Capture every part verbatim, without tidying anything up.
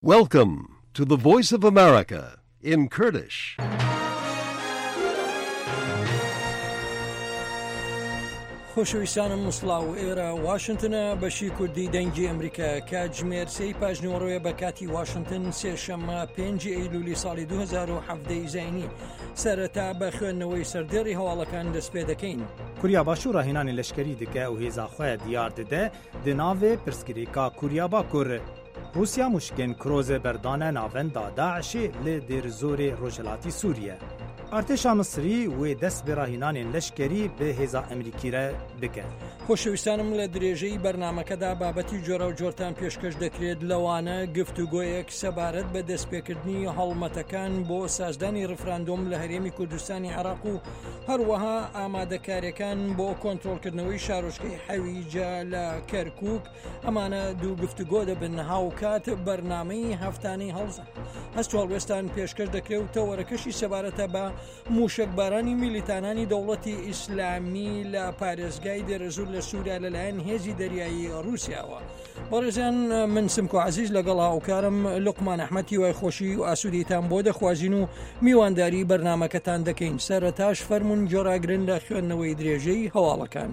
Welcome to the Voice of America in Kurdish. خۆشەویستانم مسڵاو ئێرە واشنگتنە بەشی کوردی دەنگی ئەمریکا کاتژمێر سێی پاژنەوەڕۆیە بە کاتی واشنگتن سێشەممە پێنجی ئەیلولی ساڵی دوو هەزار و حەڤدە زاینی سەرەتا بە خوێندنەوەی سەردێڕی هەواڵەکان دەست پێ دەکەین. کوریا باشوور ڕاهێنانی لەشکری دکە و هێزاخوای دیار دەدە di navê pirsgirêka Kurya Bakur. روسیا مشکن کروز بردانه ناوندا داعشی لی در زور روجلاتی سوریه. ارتشا مصری و دست براهینان لشکری به هزا امریکی را بکن. خۆشەویستانم لە درێژەی بەرنامەکەدا بابەتی جۆرە و جۆرتان پێشکەش دەکرێت لەوانە گفتوگۆیەک سەبارەت بە دەستپێکردنی هەڵمەتەکان بۆ سازدانی ڕفراندۆم لە هەرێمی کوردستانی عێراق و هەروەها ئامادەکاریەکان بۆ کۆنتڕۆڵکردنەوەی شارۆچکەی حەویجە لە کەرکووک ئەمانە دوو گفتوگۆ دەبن هاوکات بەرنامەی هەفتانەی هەڵزە هەست و هەڵوێستان پێشکەش دەکرێت و تەوەرەکەشی سەبارەتە بە موشکبارانی میلیتانانی دەوڵەتی ئیسلامی لە پارێزگای دێرەزور لە سووریا لەلایەن هێزی دەریایی ڕووسیاوە. بەڕێزان من سمکۆ عەزیز لەگەڵ هاوکارم لوقمان ئەحمەدی وای خۆشی و ئاسوودیتان بۆ دەخوازین و میوانداری بەرنامەکەتان دەکەین. سەرەتاش فەرمون جۆراگرن لە خوێندنەوەی درێژەی هەواڵەکان.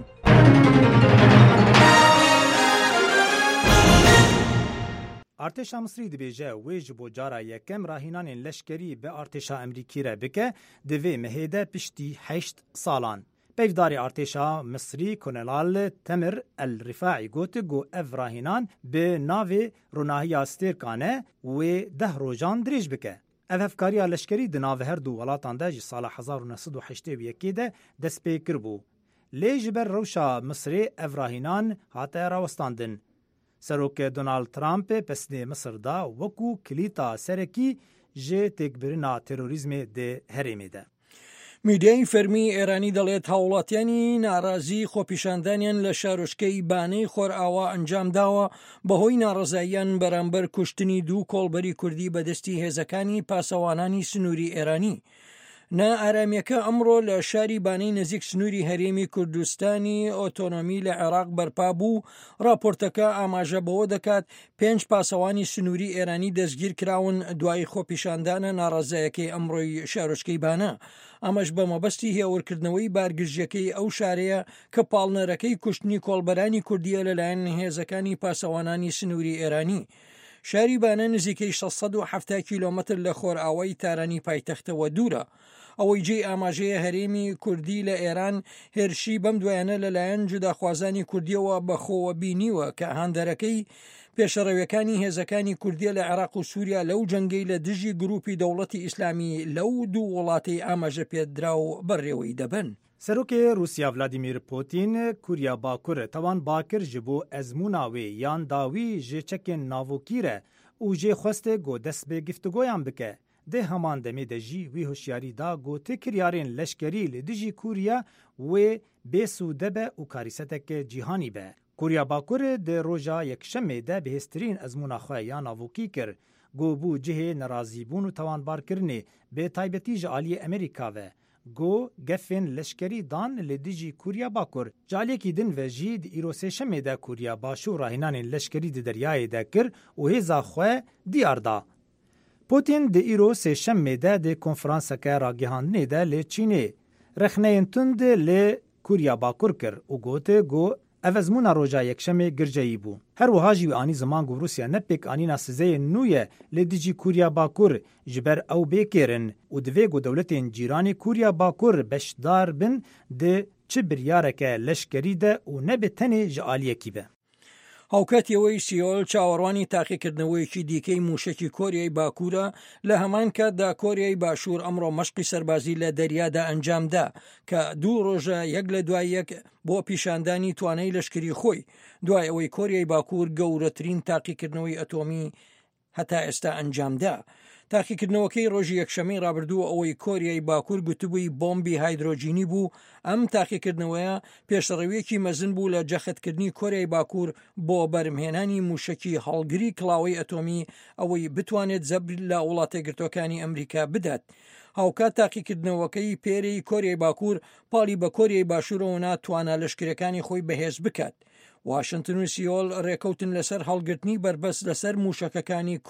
ارتشا مصری دبیجه ویج بو جارا یکم راهینان لشکری به ارتشا امریکی را بکه دوی مهیده پشتی هشت سالان. پیفداری ارتشا مصری کنلال تمر الرفاعی گوت گو اف راهینان به ناوی روناهی استیرکانه و ده روزان دریج بکه. اف افکاریا لشکری د ناوی هر دو ولاتان ده سال هزار و نهصد و هشتاد و یک ده دست پیکر بو. لیج بر روشا مصری اف راهینان هاته راوستاندن. سروک دونالد ترامپ پسنه مصر دا وکو کلیتا سرکی جه تکبرنا تروریزم ده هرمی ده. میدیای فەرمی ئێرانی دەڵێت هاوڵاتیانی ناڕازی خۆپیشاندانیان لە شارۆچکەی بانەی خۆرئاوا ئەنجام داوە بەهۆی ناڕزاییان بەرامبەر کوشتنی دوو کۆڵبەری کوردی بەدەستی هێزەکانی پاسەوانانی سنووری ئێرانی. نا ئارامیەکە ئەمڕۆ لە شاری بانەی نزیک سنووری هەرێمی کوردستانی ئۆتۆنۆمی لە عێراق بەرپا بوو. راپۆرتەکە ئاماژە بەوە دەکات پێنج پاسەوانی سنووری ئێرانی دەستگیر کراون دوای خۆپیشاندانە ناڕزایەکەی ئەمڕۆی شارۆچکەی بانە. ئەمەش بە مەبەستی هێورکردنەوەی بارگژیەکەی ئەو شارەیە کە پاڵنەرەکەی کوشتنی کۆڵبەرانی کوردیە لەلایەن هێزەکانی پاسەوانانی سنووری ئێرانی. شاری بانە نزیکەی شەشسەد و حەڤتا کیلۆمەتر لە خۆرئاوای تارانی پایتەختەوە دوورە. ئەوەی جێی ئاماژەیە هەرێمی کوردی لە ئێران هێرشی بەم دوایانە لەلایەن جوداخوازانی کوردیەوە بەخۆوە بینیوە کە هاندەرەکەی پێشەڕەویەکانی هێزەکانی کوردیە لە عێراق و سووریا لەو جەنگەی لە دژی گروپی دەوڵەتی ئیسلامی لەو دوو وڵاتی ئاماژە پێدرا و بەڕێوەی دەبن. سەرۆکێ رووسیا ڤلادیمیر پوتین کوریا باکوور تەوان باکر ji bo ezmûna wê yan dawî ji çekên navokî re û jê xweste got dest bê giftugoyan bike. Dê heman demê de jî wî hişyarî da gotê kiryarên leşkerî li dijî Kurya wê bêsûde be û karîseteke cîhanî be. Kurya Bakurê di roja yekşemê de bihêztirîn ezmûna xwe ya navokî kir. Got bû cihê nerazîbûn û tewanbarkirinê bê taybetî ji aliyê Amerîka ve. Got gefên leşkerî dan li dijî Kurya Bakur. Caliyekî din ve jî di îro sêşemê de Kurya Başûr rahînanên leşkerî di deryayê de kir û hêza xwe diyar da. Putin di îro sêşemê de di konferanseke ragihandinê de lê Çînê rexneyên tund lê Kurya Bakur kir û gote got ev ezmûna roja yekşemê girceyî bû. Her wiha jî wî anî ziman ku Rûsya nepêk anîna sizeyên nû ye lê dijî Kurya Bakur ji ber ew bêkêrin û divê ku dewletên cîranê Kurya Bakur beşdar bin di çi biryareke leşkerî de û nebe tenê ji aliyekî be. هاوکاتیەوەی سیۆل چاوەڕوانی تاقیکردنەوەیەکی دیکەی موشکی کۆریای باکوورە لە هەمان کاتدا کۆریای باشوور ئەمڕۆ مەشقی سەربازی لە دەریادا ئەنجامدا کە دوو ڕۆژە یەک لە دوای یەک بۆ پیشاندانی توانای لەشکری خۆی دوای ئەوەی کۆریای باکوور گەورەترین تاقیکردنەوەی ئەتۆمی هەتا ئێستا ئەنجامدا. تاقیکردنەوەکەی ڕۆژی یەکشەمەی ڕابردووە ئەوەی کۆریای باکوور گوتبووی بۆمبی هایدرۆجینی بوو. ئەم تاقیکردنەوەیە پێشەڕەویەکی مەزن بوو لە جەختکردنی کۆریای باکوور بۆ بەرهێنانی موشکی هەڵگری کڵاوەی ئەتۆمی ئەوەی بتوانێت زەبر لە وڵاتە گرتوەکانی ئەمریکا بدات. هاوکات تاقیکردنەوەکەی پێرەی کۆریای باکوور پاڵی بە کۆریای باشوورەوە ناتوانە لەشکرەکانی خۆی بەهێز بکات. واشنگتن و سیۆل ڕێکەوتن لەسەر هەڵگرتنی بربەست لەسەر موشەکەکانی